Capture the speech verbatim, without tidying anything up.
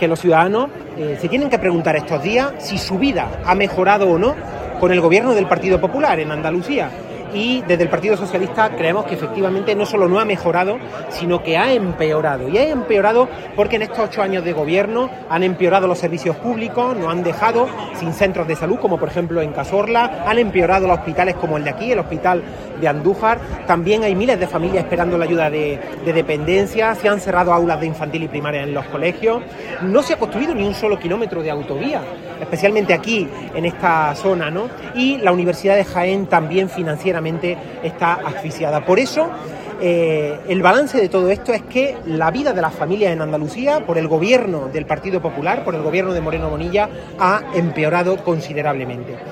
que los ciudadanos eh, se tienen que preguntar estos días si su vida ha mejorado o no con el gobierno del Partido Popular en Andalucía. Y desde el Partido Socialista creemos que efectivamente no solo no ha mejorado, sino que ha empeorado. Y ha empeorado porque en estos ocho años de gobierno han empeorado los servicios públicos, nos han dejado sin centros de salud, como por ejemplo en Cazorla, han empeorado los hospitales como el de aquí, el hospital de Andújar. También hay miles de familias esperando la ayuda de, de dependencia, se han cerrado aulas de infantil y primaria en los colegios, no se ha construido ni un solo kilómetro de autovía, especialmente aquí en esta zona, ¿no? Y la Universidad de Jaén también financieramente está asfixiada. Por eso, eh, el balance de todo esto es que la vida de las familias en Andalucía, por el gobierno del Partido Popular, por el gobierno de Moreno Bonilla, ha empeorado considerablemente.